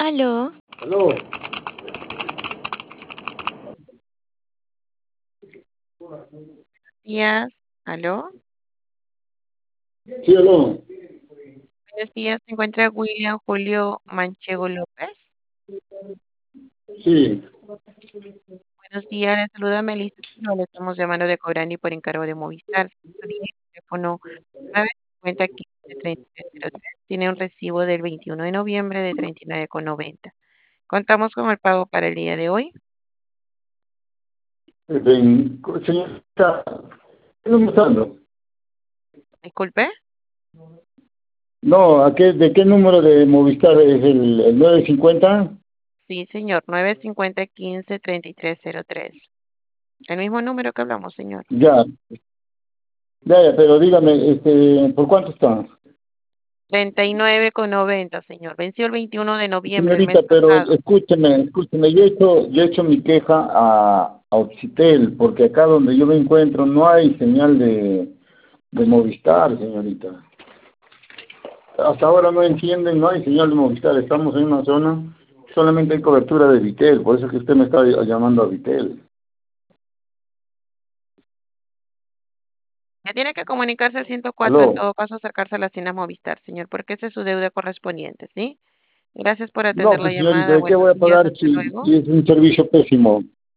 Aló, Aló, días. Aló, sí, aló, buenos días. ¿Se encuentra William Julio Manchego López? sí, Buenos días, le saluda Melissa. No le estamos llamando de Cobrani por encargo de Movistar. Su línea de teléfono 950-15-3303 tiene un recibo del 21 de noviembre de 39,90. Contamos con el pago para el día de hoy. señorita, ¿qué número está dando? Disculpe. No, ¿de qué número de Movistar es el 950? Sí, señor, 950-15-3303. El mismo número que hablamos, señor. Ya, ya, pero dígame, ¿por cuánto está? 39,90, señor. Venció el 21 de noviembre del Señorita, mes pero pasado. escúcheme, yo he hecho mi queja a Oxitel, porque acá donde yo me encuentro no hay señal de Movistar, señorita. Hasta ahora no entienden, no hay señal de Movistar, estamos en una zona, solamente hay cobertura de Vitel, por eso es que usted me está llamando a Vitel. Ya tiene que comunicarse al 104, en Aló. todo caso acercarse a las tiendas Movistar, señor, porque esa es su deuda correspondiente, ¿sí? Gracias por No, atender la pues señorita, llamada. ¿de qué Buenos voy a días, pagar hasta si luego. es un servicio pésimo?